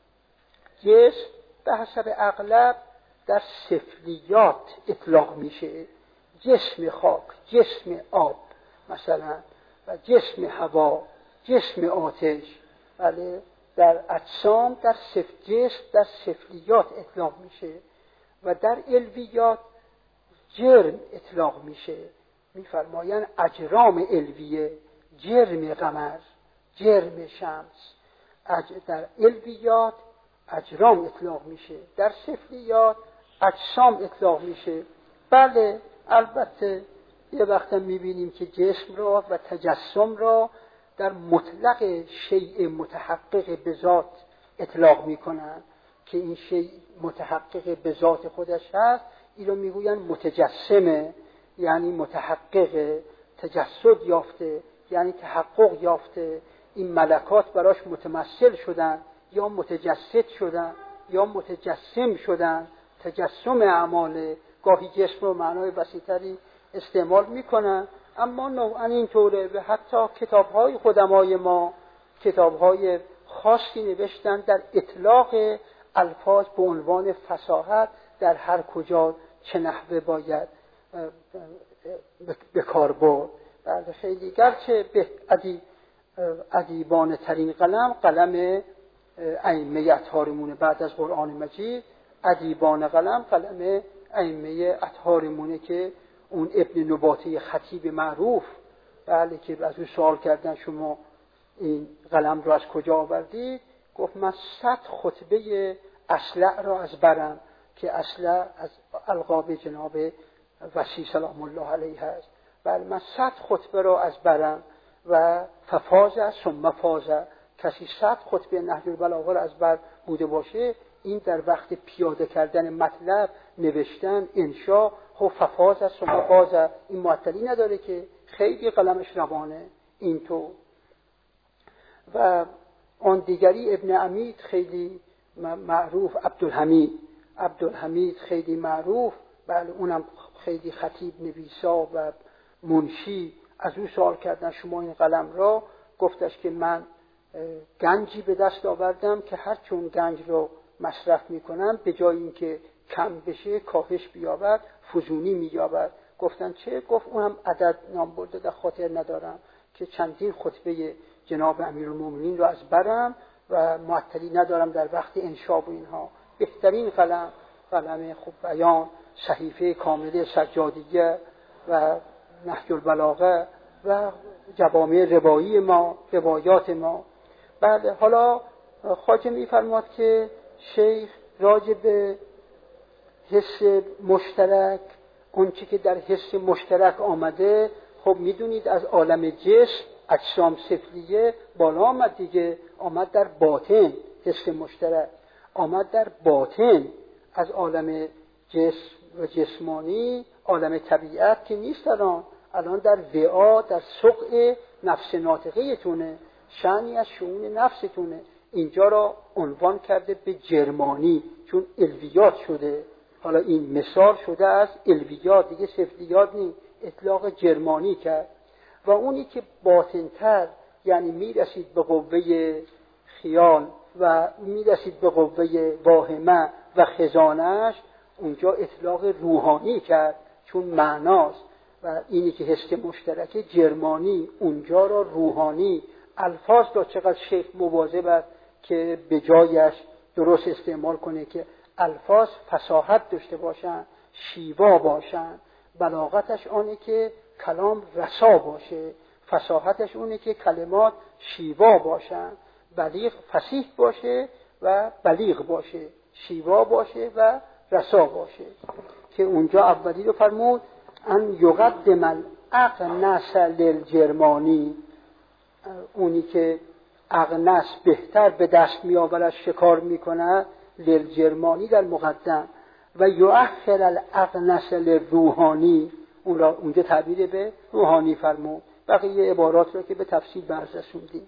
جسم به حسب اغلب در سفلیات اطلاق میشه، جسم خاک، جسم آب مثلا، و جسم هوا، جسم آتش. بله، در اجسام در سف جسم در سفلیات اطلاق میشه و در علویات جرم اطلاق میشه. میفرمایند اجرام علویه، جرم قمر، جرم شمس. در علویات اجرام اطلاق میشه، در سفلیات اجسام اطلاق میشه. بله البته یه وقتا میبینیم که جسم را و تجسم را در مطلق شیء متحقق به ذات اطلاق میکنن که این شیء متحقق به ذات خودش هست، این رو میگوین متجسمه، یعنی متحقق، تجسد یافته، یعنی تحقق یافته. این ملکات براش متمثل شدن یا متجسد شدن یا متجسم شدن. تجسم اعماله، گاهی جسم رو معنای وسیع‌تری استعمال میکنن، اما نوعا اینطوره. و حتی کتاب‌های قدمای ما کتاب‌های خاصی نوشتن در اطلاق الفاظ به عنوان فصاحت در هر کجا چه نحوه باید به کار برد. بعد خیلی گرچه به ادی ادیبانه ترین قلم قلم ائمه اطهارمونه، بعد از قرآن مجید ادیبانه قلم قلم ائمه اطهارمونه که اون ابن نباتی خطیب معروف، بله، که از او سوال کردن شما این قلم رو از کجا آوردید، گفت من صد خطبه اصلع را از برم، که اصلع از القاب جناب وصی سلام الله علیه هست. بله من صد خطبه را از برم و ففاز ثم فاز. کسی صد خطبه نهج البلاغه را از بر بوده باشه، این در وقت پیاده کردن مطلب، نوشتن، انشا، خب ففاز ثم فاز، این معطلی نداره که خیلی قلمش روانه اینطور. و آن دیگری ابن عمید خیلی معروف، عبدالحمید عبدالحمید خیلی معروف، بله اونم خیلی خطیب نویسا و منشی، از او سوال کردن شما این قلم را؟ گفتش که من گنجی به دست آوردم که هر چون گنج رو مصرف میکنم به جای اینکه کم بشه کاهش بیابد، فزونی مییابد. گفتن چه؟ گفت اونم عدد نام برده در خاطر ندارم که چندین خطبه جناب امیرالمومنین رو از برم و معطلی ندارم در وقت انشا و اینها. بهترین قلم، قلم خوب بیان، صحیفه کامله سجادیه و نهج البلاغه و جوامع روایی ما، روایات ما. بعد حالا خواجه می‌فرماد که شیخ راجع به حس مشترک، اون چی که در حس مشترک آمده، خب میدونید از عالم جسم اجسام سفلیه بالا آمد دیگه، آمد در باطن. حس مشترک آمد در باطن از عالم جسم و جسمانی، عالم طبیعت که نیست الان الان در وعا، در سقع نفس ناطقه تونه، شأنی از شؤون نفستونه. اینجا را عنوان کرده به جرمانی، چون الویات شده. حالا این مثال شده از الویات دیگه، سفلیات نیست، اطلاق جرمانی کرد. و اونی که باطن‌تر، یعنی میرسید به قوه خیال و میرسید به قوه واهمه و خزانش، اونجا اطلاق روحانی کرد چون معناست. و اینی که حس مشترک جرمانی، اونجا را روحانی. الفاظ را چقدر شیخ مواظب است که به جایش درست استعمال کنه، که الفاظ فصاحت داشته باشن، شیوا باشن. بلاغتش آنه که کلام رسا باشه، فصاحتش اونه که کلمات شیوا باشن، بلیغ فصیح باشه و بلیغ باشه، شیوا باشه و رسا باشه. که اونجا اولی رو فرمود ان یقدم الاغنس للجرمانی، اونی که اغنس بهتر به دست می آورد شکار می کند، للجرمانی در مقدم، و یؤخر الاغنس للروحانی، اون را اونجا تعبیر به روحانی فرمود. بقیه عبارات را که به تفصیل برز رسوندیم.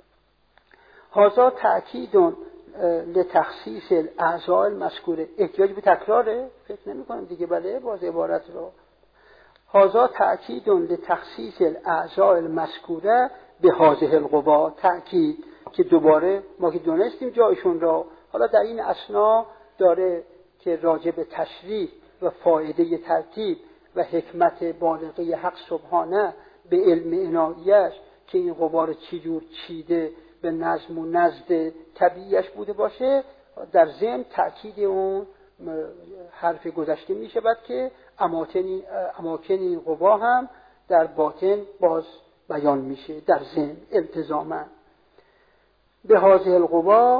هذا تأکید لتخصیص الاعضاء المذکوره. احتیاج به تکراره؟ فکر نمی کنم دیگه. بله باز عبارت را هذا تأکید لتخصیص الاعضاء المذکوره به هذه القوا. تأکید که دوباره ما که دونستیم جایشون را، حالا در این اثنا داره که راجع به تشریح و فایده ترتیب و حکمت بالغه حق سبحانه به علم عناییش که این قوا رو چجور چیده به نظم و نزد طبیعیش بوده باشه، در ضمن تأکید اون حرف گذشته می شود که اماکن این قوا هم در باطن باز بیان میشه در ضمن التزاما. به هذه القوا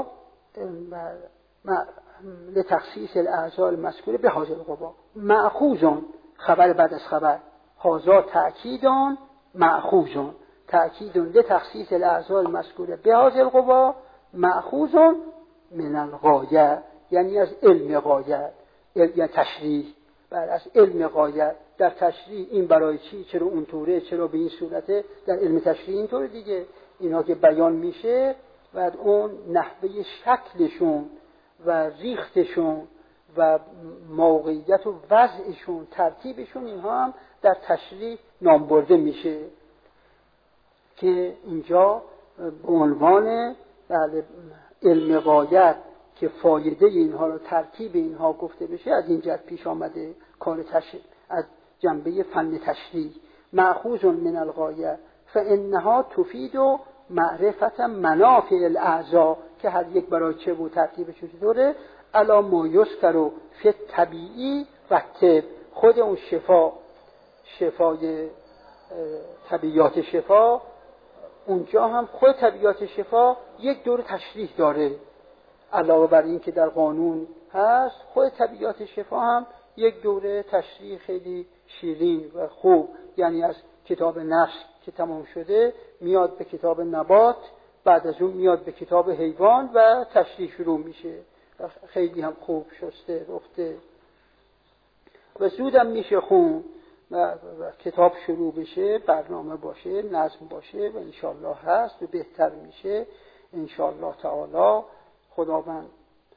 لتخصیص الاعضاء المذکوره به هذه القوا مأخوذون، خبر بعد از خبر، هذا تأکیدون مأخوذون، تأکیدون لتخصیص الاعضاء المذکوره به هذه القوا مأخوذون من الغایه، یعنی از علم غایه، یعنی تشریح بر از علم غایه. در تشریح این برای چی، چرا اونطوره، چرا به این صورته، در علم تشریح اینطوره دیگه. اینا که بیان میشه و اون نحوه شکلشون و ریختشون و موقعیت و وضعشون، ترتیبشون، اینها هم در تشریح نام برده میشه که اینجا به عنوان علم غایت که فایده اینها رو، ترتیب اینها گفته بشه، از این جهت پیش آمده کار تشریح از جنبه فن تشریح. مأخوذ من الغایه فانها تفید معرفت منافع الاعضاء، که هر یک برای چه و ترتیبش چطوره، الا ما یذکر فی طبیعی و طب. خود اون شفا، شفای طبیعات شفا، اونجا هم خود طبیعات شفا یک دور تشریح داره، علاوه بر این که در قانون هست. خود طبیعات شفا هم یک دوره تشریح خیلی شیرین و خوب، یعنی از کتاب نفس که تمام شده میاد به کتاب نبات، بعد از اون میاد به کتاب حیوان و تشریح شروع میشه. خیلی هم خوب شسته رفته و زودم میشه خون و, و کتاب شروع بشه، برنامه باشه، نظم باشه و انشالله هست و بهتر میشه انشالله تعالی. خداوند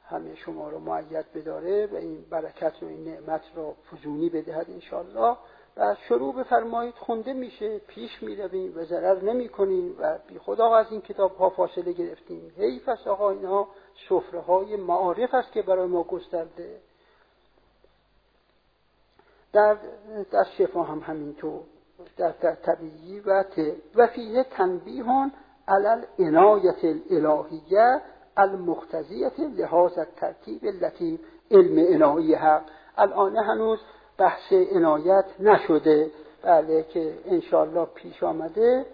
همه شما رو مؤید بداره و این برکت و این نعمت رو فزونی بدهد انشاءالله. و شروع بفرمایید، خونده میشه، پیش میرویم و ضرر نمی کنیم و بی خدا از این کتاب ها فاصله گرفتیم. حیف است آقا، اینها سفره های معارف است که برای ما گسترده. در در شفا هم همینطور، در طبیعی و ت و فیه تنبیهون علی العنایت الالهیه المقتضیه لحاظ الترتیب اللطیف. علم عنایی حق الان هنوز بحث عنایت نشده، بله، که انشاءالله پیش آمده.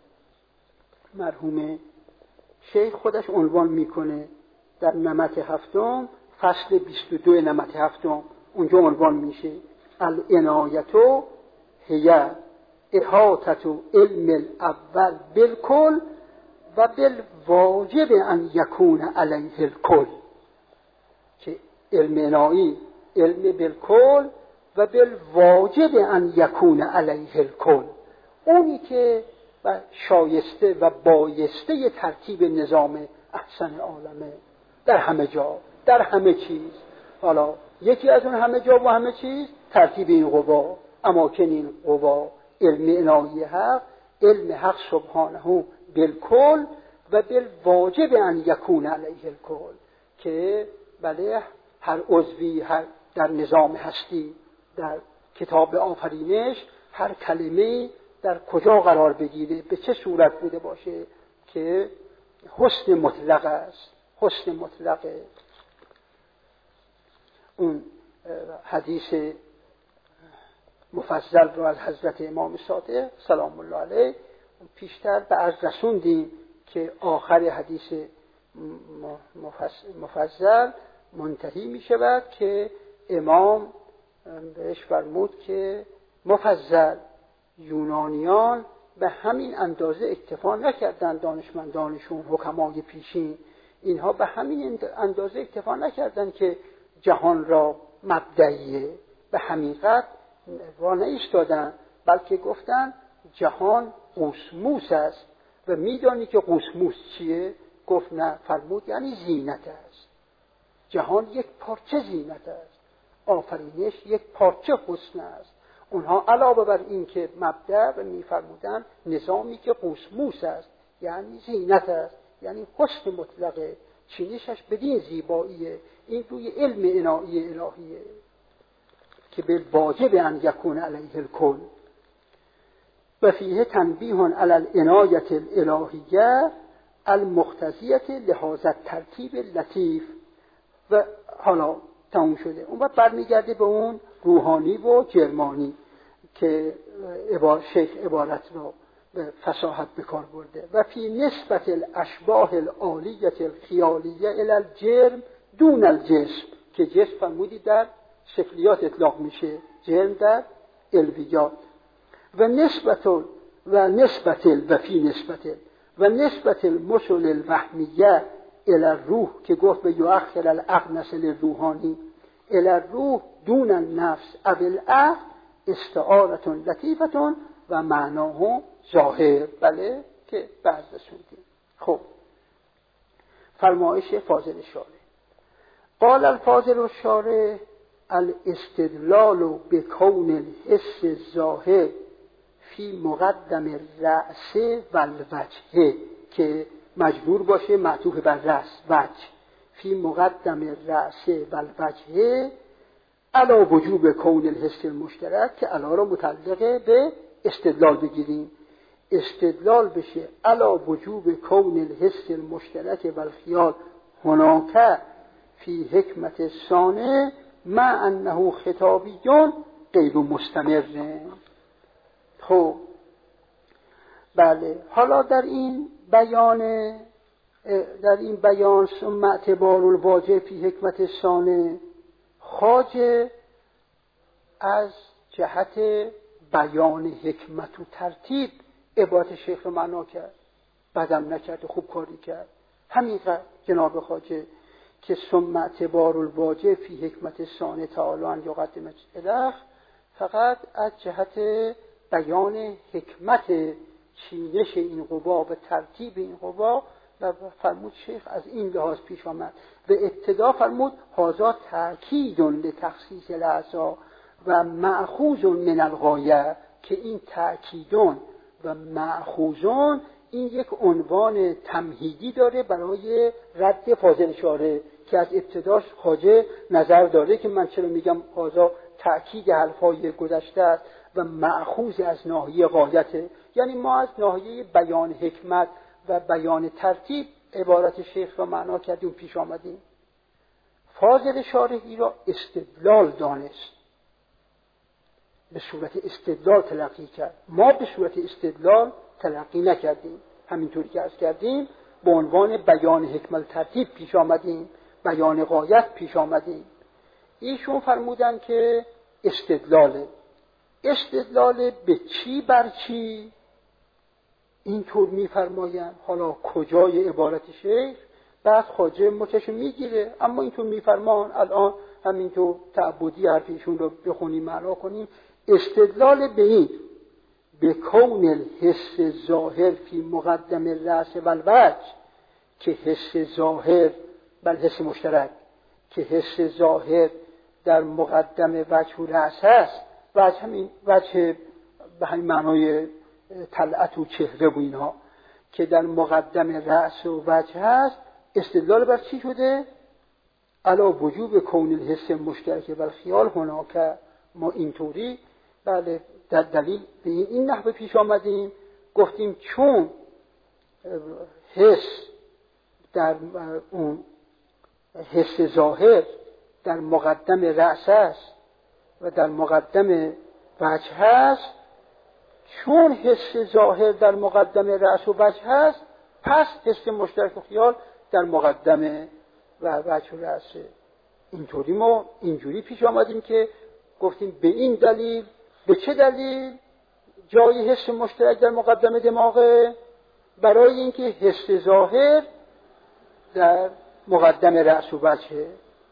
مرحوم شیخ خودش عنوان میکنه در نمط هفتم، فصل بیست و دو نمط هفتم، اونجا عنوان میشه العنایتو هی احاطت علم الاول بالکل و بالواجب ان یکون علیه الکل. که علم عنایی علم بالکل و بالواجب ان یکون علیه الکل، اونی که و شایسته و بایسته ترتیب نظام احسن عالمه در همه جا، در همه چیز. حالا یکی از اون همه جا و همه چیز ترتیب این قوا، اماکن این قوا، علم عنایی حق، علم حق سبحانه بالکل و بالواجب ان یکون علیه الکل. که بله، هر عضوی هر در نظام هستی، در کتاب آفرینش، هر کلمه در کجا قرار بگیره، به چه صورت بوده باشه که حسن مطلق است. حسن مطلق اون حدیث مفصل رو از حضرت امام صادق سلام الله علیه پیشتر به عرض رسوندیم که آخر حدیث مفصل منتهی می شود که امام بهش فرمود که مفصل یونانیان به همین اندازه اکتفا نکردند، دانشمندانشون، حکمای پیشین، اینها به همین اندازه اکتفا نکردند که جهان را مبدئیه به همین قدر وا نایستادند، بلکه گفتند جهان قوسموس است و میدانی که قوسموس چیه؟ گفت نه. فرمود یعنی زینت است. جهان یک پارچه زینت است، آفرینش یک پارچه حسن است. اونها علاوه بر این که مبدأ و میفرمودن نظامی که قوسموس است یعنی زینت است، یعنی حسن مطلقه، چینشش بدین زیباییه. این روی علم عنایی الهیه که به واجب ان یکون علیه الکل و فیه تنبیه علی العنایت الالهیه المقتضیه لحاظ الترتیب اللطیف. و حالا تموم شده. اون بعد برمیگرده به اون روحانی و جرمانی که شیخ عبارت را به فصاحت بکار برده. و فی نسبت الاشباه العالیه الخیالیه الی الجرم دون الجسم، که جسم فرمودی در شکلیات اطلاق میشه، جرم در علویات. و نسبت و نسبت و فی نسبت و نسبت المثل الوهمیه الی الروح، که گفت به یؤخر الاغنس للروحانی الی الروح دون النفس او العقل استعارة لطیفة و معناه ظاهر. بله که بعد رسوندیم. خب فرمایش فاضل الشارح. قال الفاضل الشارح الاستدلال بکون الحس الظاهر فی مقدم الرأس و الوجه، که مجبور باشه معطوف بر رأس، وجه، فی مقدم الرأس و الوجه علا وجوب کون الحس المشترک، که علا را متعلقه به استدلال بگیریم. استدلال بشه علا وجوب کون الحس المشترک و الخیال هناک فی حکمت صانع مع انه خطابیون غیر مستمر. خب بله، حالا در این بیان در این بیان ثم اعتبار الواجب فی حکمت صانع، خواجه از جهت بیان حکمت و ترتیب عبارت شیخ رو معنا کرد، بدم نکرد، خوب کاری کرد. همینقدر جناب خواجه که ثم اعتبار الواجب فی حکمت صانع تعالی ان یقدم الاخ، فقط از جهت بیان حکمت چینش این قوا و ترتیب این قوا و فرمود شیخ از این لحاظ پیش آمد. به ابتدا فرمود هذا تأکید لتخصیص الاعضاء و مأخوذ من الغایه، که این تأکیدون و مأخوذون این یک عنوان تمهیدی داره برای رد فاضل شارع که از ابتداش خواجه نظر داره که من چرا میگم هذا تأکید حرفای گذشته است و مأخوذ از ناحیه غایته. یعنی ما از ناحیه بیان حکمت و بیان ترتیب عبارت شیخ را معنا کردیم و پیش آمدیم. فاضل شارحی را استدلال دانست، به صورت استدلال تلقی کرد. ما به صورت استدلال تلقی نکردیم، همینطوری که عرض کردیم به عنوان بیان حکمت ترتیب پیش آمدیم، بیان غایت پیش آمدیم. ایشون فرمودن که استدلاله. استدلال به چی بر چی؟ اینطور میفرمایند. حالا کجای عبارت شیخ بعد خواجه مچش میگیره، اما اینطور میفرمان. الان همینطور تعبدی حرفیشون رو بخونیم معنا کنیم. استدلال به این به کون الحس ظاهر فی مقدم الرأس و الوجه، که حس ظاهر بل حس مشترک، که حس ظاهر در مقدم وجه و رأس هست. وجه همین وجه به همین معنای طلعت و چهره و اینها که در مقدم رأس و وجه هست. استدلال بر چی شده؟ علا وجوب کون الحس مشترک و الخیال هناک. ما اینطوری بله در دلیل به این نحوه پیش آمدیم، گفتیم چون حس در اون حس ظاهر در مقدم رأس است و در مقدم وجه هست، چون حس ظاهر در مقدم رأس و وجه هست، پس حس مشترک و خیال در مقدم و وجه و رأس. اینطوری ما اینجوری پیش آمدیم که گفتیم به این دلیل. به چه دلیل جای حس مشترک در مقدم دماغه؟ برای اینکه حس ظاهر در مقدم رأس و وجه.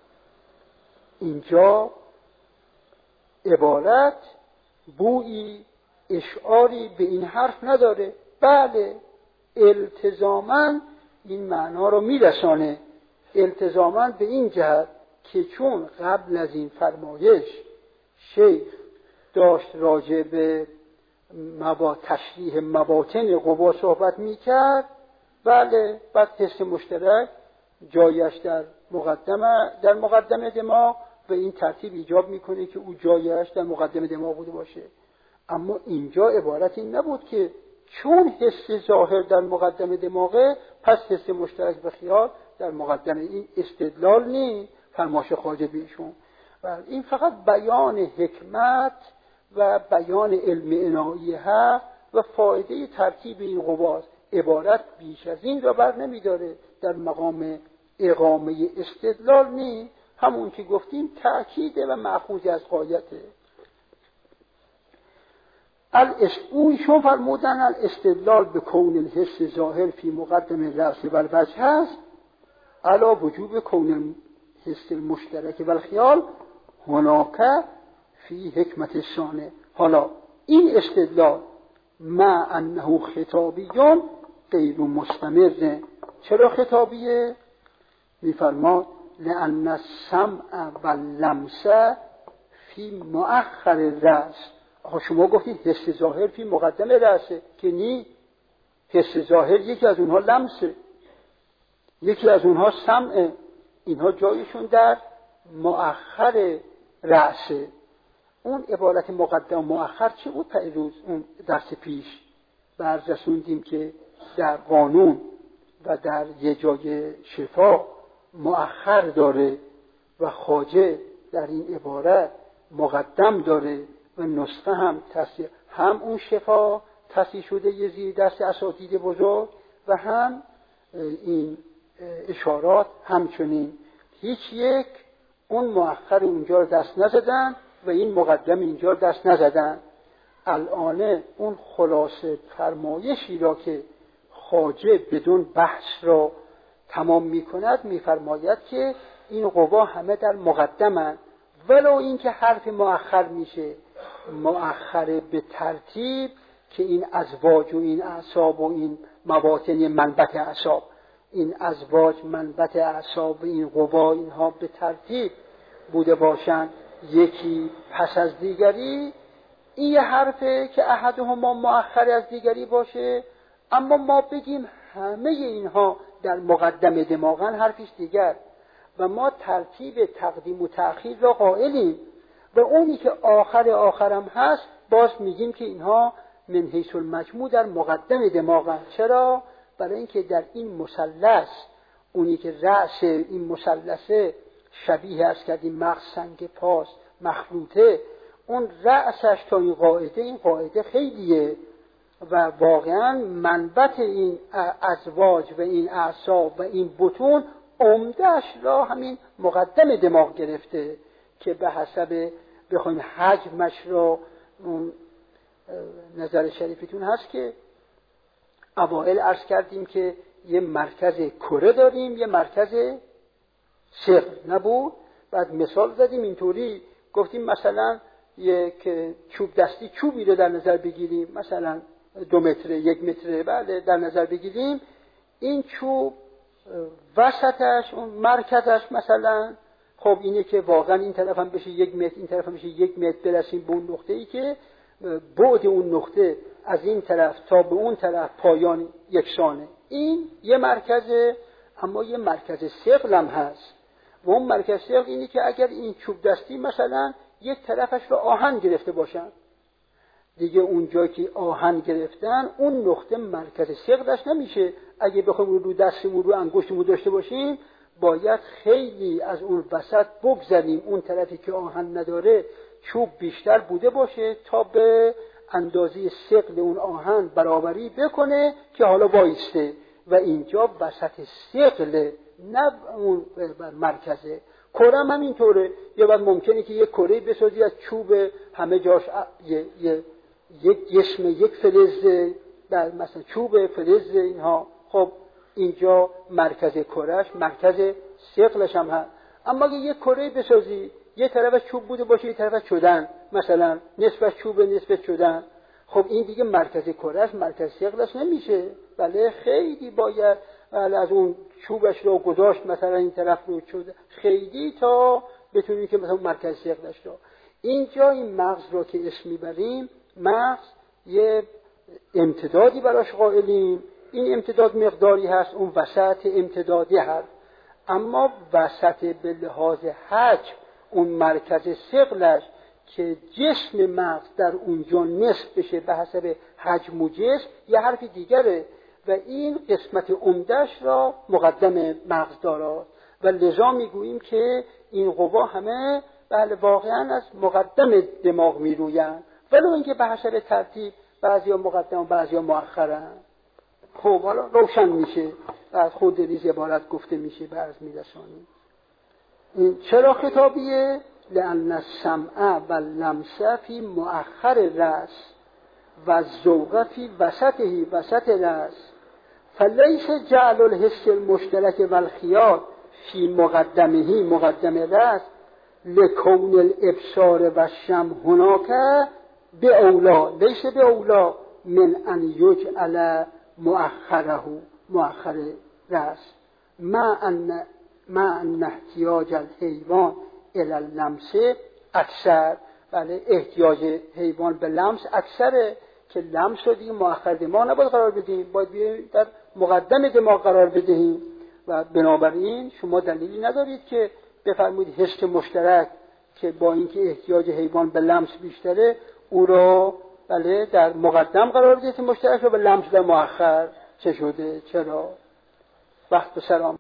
اینجا عبارت بویی اشعاری به این حرف نداره. بله التزاماً این معنا رو میرسانه، التزاماً به این جهت که چون قبل از این فرمایش شیخ داشت راجع به مبا تشریح مباطن قوا صحبت میکرد. بله بعد حس مشترک جایش در مقدمه در مقدم دماغ و این ترتیب ایجاب میکنه که او جایش در مقدم دماغ بوده باشه. اما اینجا عبارت این نبود که چون حس ظاهر در مقدم دماغه پس حس مشترک و خیال در مقدم. این استدلال نی فرمایش خواجه بیشون. و این فقط بیان حکمت و بیان علم عنایی حق و فایده ترتیب این قواست. عبارت بیش از این را بر نمیداره، در مقام اقامه استدلال نی. همون که گفتیم تأکیده و مأخوذ از غایته. اون فرمودن الاستدلال به کون الحس ظاهر فی مقدم الرأس و الوجه هست علا وجوب کون الحس المشترک و الخیال هناک فی حکمت الشانع. حالا این استدلال مع انه خطابیون غیر مستمر. چرا خطابیه؟ میفرماد لأن السمع و اللمس فی مؤخر الرأس. آخه شما گفتید حس ظاهر فی مقدم رأسه، که نی. حس ظاهر یکی از اونها لمسه، یکی از اونها سمعه. اینها جایشون در مؤخر رأسه. اون عبارت مقدم و مؤخر چی بود؟ پیروز اون درس پیش برز رسوندیم که در قانون و در یه جای شفا مؤخر داره و خواجه در این عبارت مقدم داره و نسخه هم تصحیح، هم اون شفا تصحیح شده یه زیر دست اساتید بزرگ و هم این اشارات همچنین. هیچ یک اون مؤخر اونجا رو دست نزدن و این مقدم اینجا رو دست نزدن. الان اون خلاصه فرمایشی را که خواجه بدون بحث را تمام می کند میفرماید که این قوا همه در مقدمن، ولو این که حرف مؤخر میشه مؤخر به ترتیب که این ازواج و این اعصاب و این مواطن منبت اعصاب این ازواج منبت اعصاب این قوا اینها به ترتیب بوده باشند یکی پس از دیگری، این یه حرفه که احدهما مؤخر از دیگری باشه. اما ما بگیم همه اینها در مقدم دماغن، حرفیش دیگر، و ما ترتیب تقدیم و تأخیر را قائلیم و اونی که آخر آخرم هست باز میگیم که اینها من حیث المجموع در مقدم دماغن. چرا؟ برای اینکه در این مثلث اونی که رأس این مثلثه شبیه است کردیم مغز سنگ پاست مخلوطه، اون رأسش تا این قاعده این قاعده خیلیه و واقعا منبت این ازواج و این اعصاب و این بطون عمده‌اش را همین مقدم دماغ گرفته که به حسب بخوایم حجمش را، نظر شریفتون هست که اوائل عرض کردیم که یه مرکز کره داریم یه مرکز ثقل نبود. بعد مثال زدیم اینطوری گفتیم مثلا یک چوب دستی چوبی رو در نظر بگیریم، مثلا دو متر یک متر بله در نظر بگیریم، این چوب وسطش اون مرکزش مثلا خب اینه که واقعا این طرف هم بشه یک متر این طرف هم بشه یک متر برسیم به اون نقطه‌ای که بعد اون نقطه از این طرف تا به اون طرف پایان یکسانه. این یه مرکزه، اما یه مرکز ثقل هم هست و اون مرکز ثقل اینه که اگر این چوب دستی مثلا یک طرفش رو آهن گرفته باشن دیگه اونجا که آهن گرفتن اون نقطه مرکز ثقلش نمیشه. اگه بخوایم رو دستمون رو انگشتمون داشته باشیم باید خیلی از اون وسط بگذریم، اون طرفی که آهن نداره چوب بیشتر بوده باشه تا به اندازه ثقل اون آهن برابری بکنه که حالا وایسته و اینجا وسط ثقل نه اون مرکزه. کره هم همینطوره. یا بعد ممکنه که یک کره بسازی از چوب همه جاش یه، یه، یک جسم یک فلز در مثلا چوب فلز اینها، خب اینجا مرکز کرهش مرکز ثقلش هم هست. اما اگه یک کره بسازی یه طرفش چوب بوده باشه یه طرفش چدن، مثلا نصفش چوب نصفش چدن، خب این دیگه مرکز کرهش مرکز ثقلش نمیشه. بله خیلی باید بله از اون چوبش رو گذاشت مثلا این طرف رو چدن خیلی تا بتونیم که مثلا مرکز ثقلش رو. اینجا این مغز رو که اسم میبریم، مغز یه امتدادی براش قائلیم، این امتداد مقداری هست، اون وسط امتدادی هست، اما وسط به لحاظ حجم اون مرکز ثقلش که جسم مغز در اونجا نصف بشه به حسب حجم و جسم یه حرف دیگره و این قسمت عمده‌اش را مقدم مغز دارد و لذا میگوییم که این قوا همه بله واقعا از مقدم دماغ میرویند، ولو اینکه به حسب ترتیب بعضیا مقدم و بعضیا مؤخرن. خب حالا روشن میشه و از خود ریز عبارت گفته میشه بعض میرسانیم. این چرا خطابیه؟ لأن السمع و اللمس فی مؤخر رأس و الذوق فی وسطه وسط رأس فلیس جعل الحس المشترک و الخیال فی مقدمه مقدم رأس لکون الابصار و الشم هناک به اولا لیس به اولا من ان یجعل مؤخره مؤخر رأس ما ان ما ان احتیاج الحیوان الی اللمس اکثر. بله احتیاج حیوان به لمس اکثره که لمس رو دیگه مؤخر دماغ نباید قرار بدیم، باید بیاییم در مقدم دماغ قرار بدهیم و بنابراین شما دلیلی ندارید که بفرمایید حس مشترک که با اینکه احتیاج حیوان به لمس بیشتره او رو بله در مقدم قرار بدید، مشترک رو به لمس در مؤخر. چه شده؟ چرا؟ وقت به سلام.